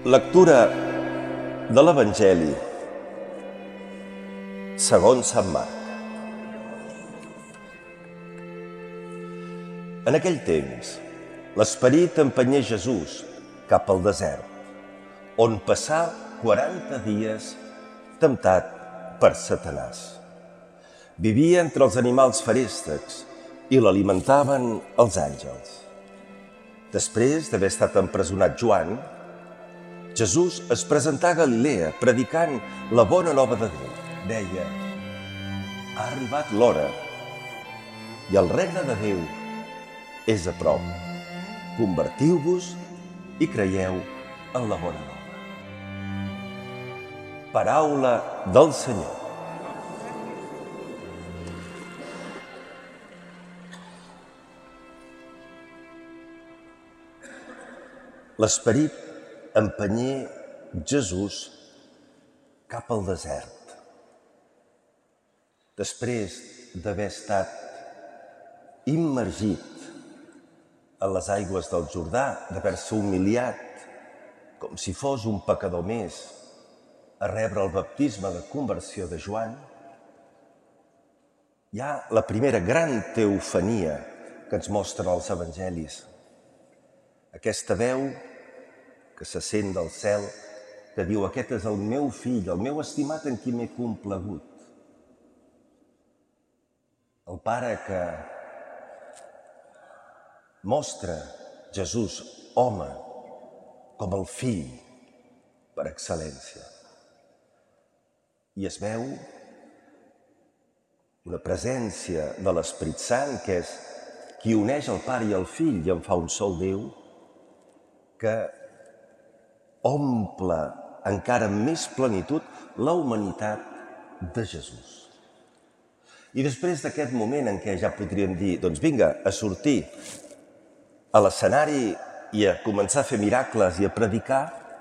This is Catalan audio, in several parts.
Lectura de l'Evangeli segons Sant Marc. En aquell temps, l'Esperit empenyé Jesús cap al desert, on passà 40 dies temptat per Satanàs. Vivia entre els animals feréstecs i l'alimentaven els àngels. Després d'haver estat empresonat Joan, Jesús es presentà a Galilea predicant la bona nova de Déu. Deia: ha arribat l'hora i el regne de Déu és a prop. Convertiu-vos i creieu en la bona nova. Paraula del Senyor. L'Esperit empenyé Jesús cap al desert. Després d'haver estat immergit en les aigües del Jordà, d'haver-se humiliat com si fos un pecador més a rebre el baptisme de conversió de Joan, hi ha la primera gran teofania que ens mostren els evangelis. Aquesta veu que se sent del cel, que diu: aquest és el meu fill, el meu estimat en qui m'he complagut. El pare que mostra Jesús, home, com el fill per excel·lència. I es veu una presència de l'Esperit Sant, que és qui uneix el pare i el fill i en fa un sol Déu, que omple encara amb més plenitud la humanitat de Jesús. I després d'aquest moment en què ja podríem dir, doncs vinga, a sortir a l'escenari i a començar a fer miracles i a predicar,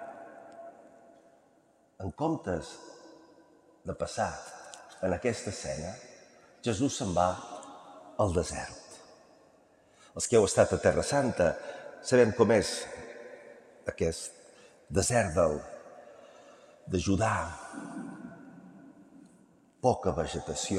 en comptes de passar en aquesta escena, Jesús se'n va al desert. Els que heu estat a Terra Santa sabem com és aquest desert de Judà, poca vegetació.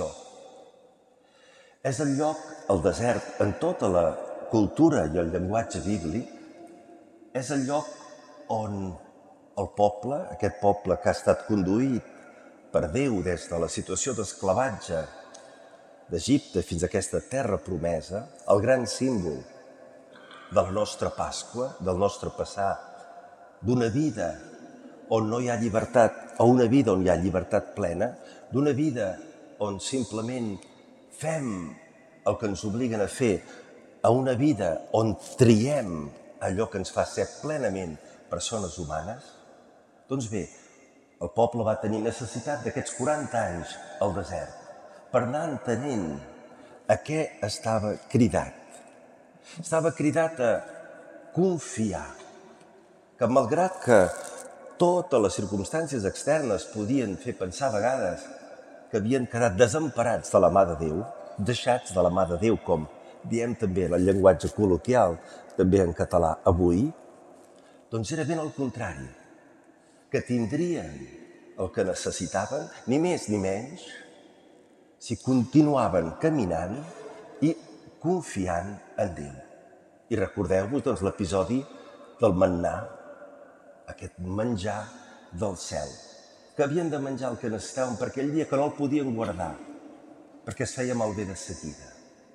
És el lloc, el desert, en tota la cultura i el llenguatge bíblic, és el lloc on el poble, aquest poble que ha estat conduït per Déu des de la situació d'esclavatge d'Egipte fins a aquesta terra promesa, el gran símbol de la nostra Pasqua, del nostre passar d'una vida on no hi ha llibertat a una vida on hi ha llibertat plena, d'una vida on simplement fem el que ens obliguen a fer, a una vida on triem allò que ens fa ser plenament persones humanes. Doncs bé, el poble va tenir necessitat d'aquests 40 anys al desert per anar entenent a què estava cridat. Estava cridat a confiar que, malgrat que totes les circumstàncies externes podien fer pensar a vegades que havien quedat desemparats de la mà de Déu, deixats de la mà de Déu, com diem també en el llenguatge col·loquial, també en català avui, doncs era ben al contrari, que tindrien el que necessitaven, ni més ni menys, si continuaven caminant i confiant en Déu. I recordeu-vos doncs, l'episodi del mannà, aquest menjar del cel, que havien de menjar el que necessitaven per aquell dia, que no el podien guardar, perquè es feia malbé de seguida.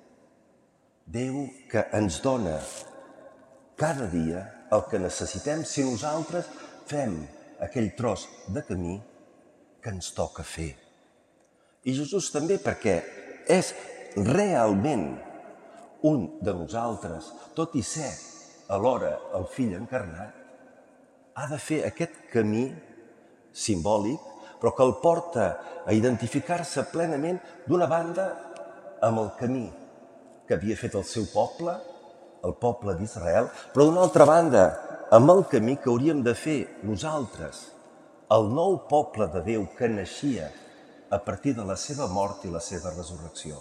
Déu que ens dona cada dia el que necessitem si nosaltres fem aquell tros de camí que ens toca fer. I Jesús també, perquè és realment un de nosaltres, tot i ser alhora el fill encarnat, ha de fer aquest camí simbòlic, però que el porta a identificar-se plenament, d'una banda, amb el camí que havia fet el seu poble, el poble d'Israel, però d'una altra banda, amb el camí que hauríem de fer nosaltres, el nou poble de Déu que naixia a partir de la seva mort i la seva resurrecció.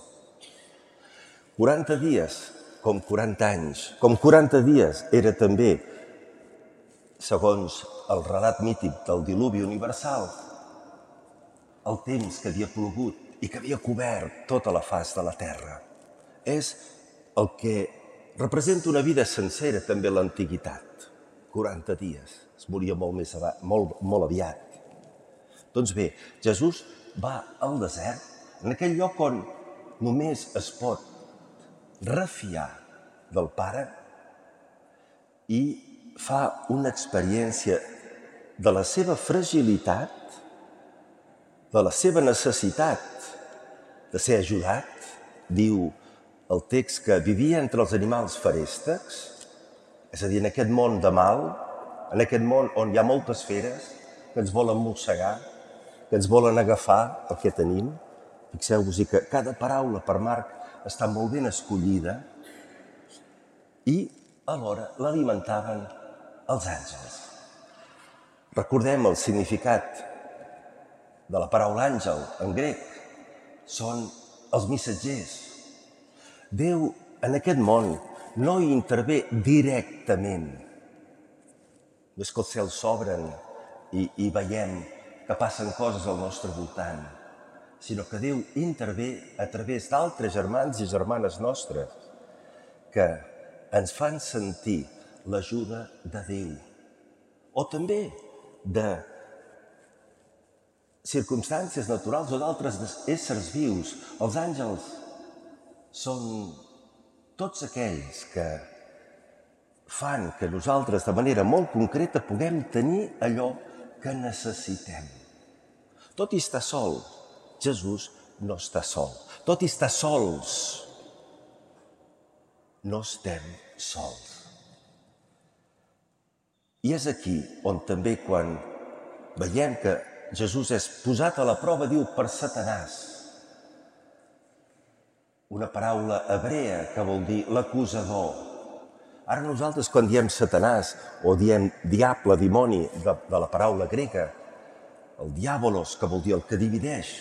40 dies, com 40 anys, com 40 dies era també segons el relat mític del diluvi universal, el temps que havia plogut i que havia cobert tota la faç de la terra. És el que representa una vida sencera també l'antiguitat. 40 dies. Es moria molt aviat. Doncs bé, Jesús va al desert, en aquell lloc on només es pot refiar del Pare, i fa una experiència de la seva fragilitat, de la seva necessitat de ser ajudat. Diu el text que vivia entre els animals feréstecs, és a dir, en aquest món de mal, en aquest món on hi ha moltes feres que ens volen mossegar, que ens volen agafar el que tenim. Fixeu-vos-hi que cada paraula per Marc està molt ben escollida i alhora l'alimentaven els àngels. Recordem el significat de la paraula àngel en grec. Són els missatgers. Déu en aquest món no hi intervé directament. No és que els cels s'obren i veiem que passen coses al nostre voltant, sinó que Déu intervé a través d'altres germans i germanes nostres que ens fan sentir l'ajuda de Déu. O també de circumstàncies naturals o d'altres éssers vius. Els àngels són tots aquells que fan que nosaltres, de manera molt concreta, puguem tenir allò que necessitem. Tot i estar sol, Jesús no està sol. Tot i estar sols, no estem sols. I és aquí on també quan veiem que Jesús és posat a la prova, diu per Satanàs. Una paraula hebrea que vol dir l'acusador. Ara nosaltres quan diem Satanàs o diem diable, dimoni, de la paraula grega, el diàbolos, que vol dir el que divideix.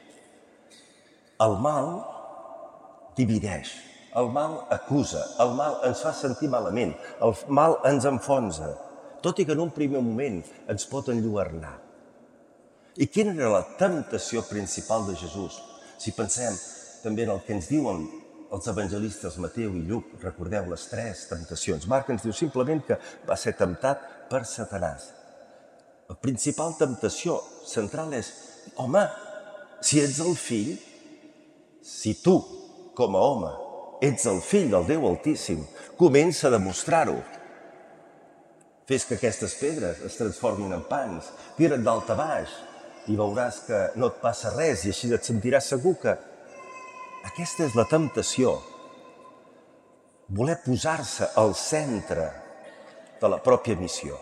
El mal divideix, el mal acusa, el mal ens fa sentir malament, el mal ens enfonsa, tot i que en un primer moment ens pot enlluernar. I quina era la temptació principal de Jesús? Si pensem també en el que ens diuen els evangelistes Mateu i Lluc, recordeu les 3 temptacions. Marc ens diu simplement que va ser temptat per Satanàs. La principal temptació central és, home, si ets el fill, si tu, com a home, ets el fill del Déu Altíssim, comença a demostrar-ho. Fes que aquestes pedres es transformin en pans, tira't dalt a baix i veuràs que no et passa res i així et sentiràs segur que aquesta és la temptació, voler posar-se al centre de la pròpia missió.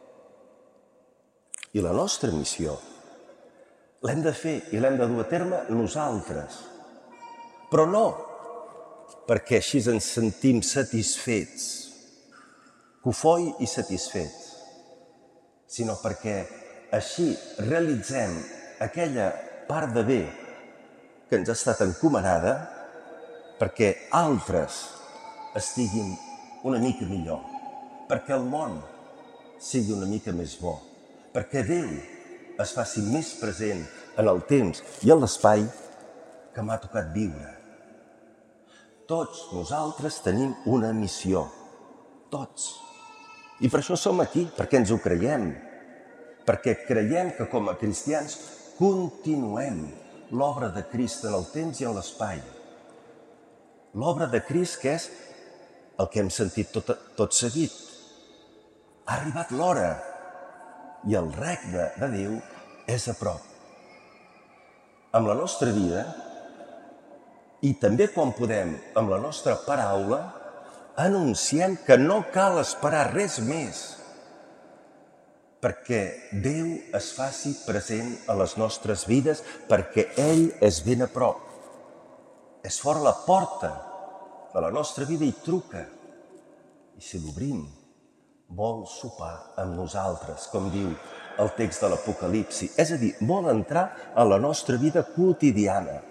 I la nostra missió l'hem de fer i l'hem de dur a terme nosaltres. Però no perquè així ens sentim satisfets, cofoi i satisfets, sinó perquè així realitzem aquella part de bé que ens ha estat encomanada perquè altres estiguin una mica millor, perquè el món sigui una mica més bo, perquè Déu es faci més present en el temps i en l'espai que m'ha tocat viure. Tots nosaltres tenim una missió, tots. I per això som aquí, perquè ens ho creiem, perquè creiem que com a cristians continuem l'obra de Crist en el temps i en l'espai. L'obra de Crist que és el que hem sentit tot seguit. Ha arribat l'hora i el regne de Déu és a prop. Amb la nostra vida i també quan podem amb la nostra paraula anunciem que no cal esperar res més perquè Déu es faci present a les nostres vides, perquè ell és ben a prop. És fora la porta de la nostra vida i truca. I si l'obrim, vol sopar amb nosaltres, com diu el text de l'Apocalipsi. És a dir, vol entrar a la nostra vida quotidiana.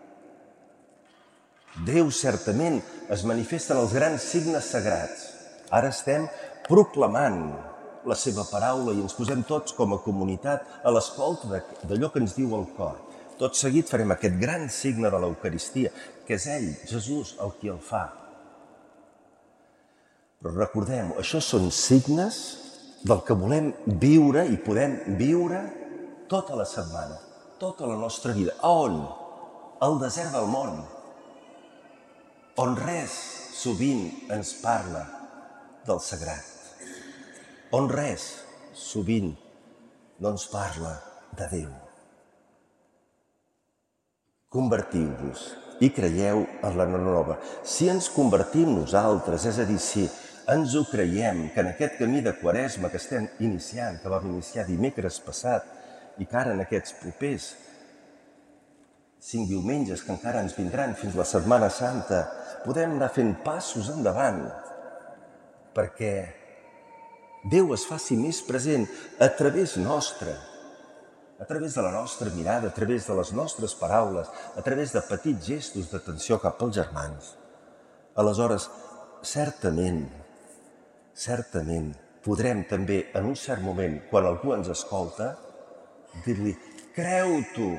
Déu certament es manifesta en els grans signes sagrats. Ara estem proclamant la seva paraula i ens posem tots com a comunitat a l'escolta d'allò que ens diu el cor. Tot seguit farem aquest gran signe de l'Eucaristia, que és ell, Jesús, el qui el fa. Però recordem-ho, això són signes del que volem viure i podem viure tota la setmana, tota la nostra vida. A on? Al desert del món, on res sovint ens parla del sagrat, on res sovint no ens parla de Déu. Convertiu-vos i creieu en la nova. Si ens convertim nosaltres, és a dir, si ens ho creiem, que en aquest camí de Quaresma que estem iniciant, que vam iniciar dimecres passat i que ara en aquests propers 5 diumenges que encara ens vindran fins la Setmana Santa, podem anar fent passos endavant perquè Déu es faci més present a través nostre, a través de la nostra mirada, a través de les nostres paraules, a través de petits gestos d'atenció cap als germans. Aleshores, certament, podrem també, en un cert moment, quan algú ens escolta, dir-li: creu-t'ho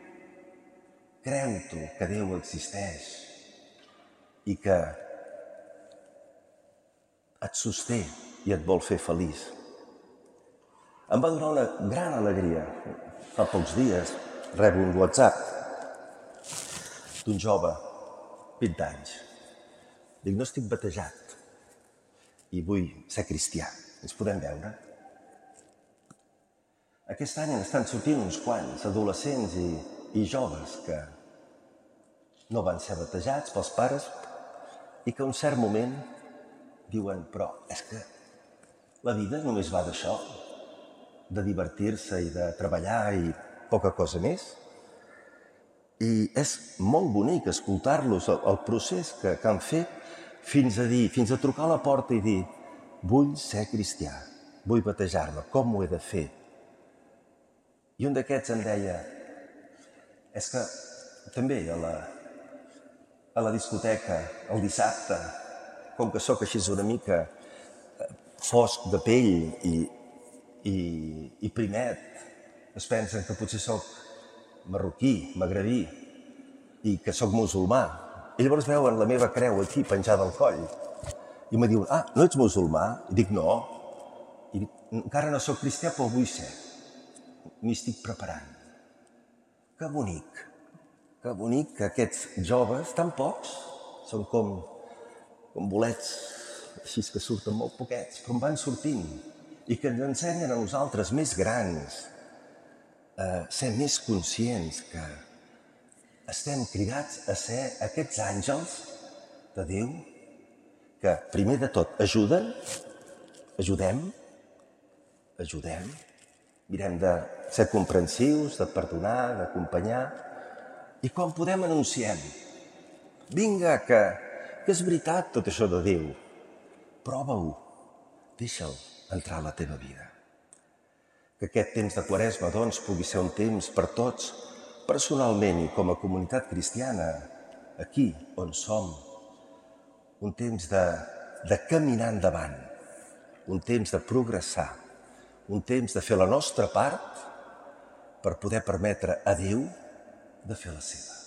que Déu existeix i que et sosté i et vol fer feliç. Em va donar una gran alegria. Fa pocs dies rebo un WhatsApp d'un jove, 20 anys. Dic: no estic batejat i vull ser cristià. Ens podem veure? Aquest any n'estan sortint uns quants adolescents i joves que no van ser batejats pels pares i que a un cert moment diuen: però és que la vida només va d'això, de divertir-se i de treballar i poca cosa més. I és molt bonic escoltar-los, el procés que han fet fins a trucar a la porta i dir: vull ser cristià, vull batejar-me, com ho he de fer? I un d'aquests em deia: és que també a la discoteca, el dissabte, com que sóc així una mica fosc de pell i primet, es pensen que potser sóc marroquí, magrebí, i que sóc musulmà. I llavors veuen la meva creu aquí, penjada al coll. I me diuen: ah, no ets musulmà? I dic: no. I dic: encara no sóc cristià, però vull ser. M'hi estic preparant. Que bonic que aquests joves, tan pocs, són com bolets, així que surten molt poquets, però en van sortint, i que ens ensenyen a nosaltres, més grans, a ser més conscients que estem cridats a ser aquests àngels de Déu que, primer de tot, ajudem, mirem de ser comprensius, de perdonar, d'acompanyar, i quan podem anunciem: vinga, que és veritat tot això de Déu, prova-ho, deixa'l entrar a la teva vida. Que aquest temps de Quaresma, doncs, pugui ser un temps per tots, personalment i com a comunitat cristiana, aquí on som, un temps de caminar endavant, un temps de progressar, un temps de fer la nostra part per poder permetre a Déu de fer la seva.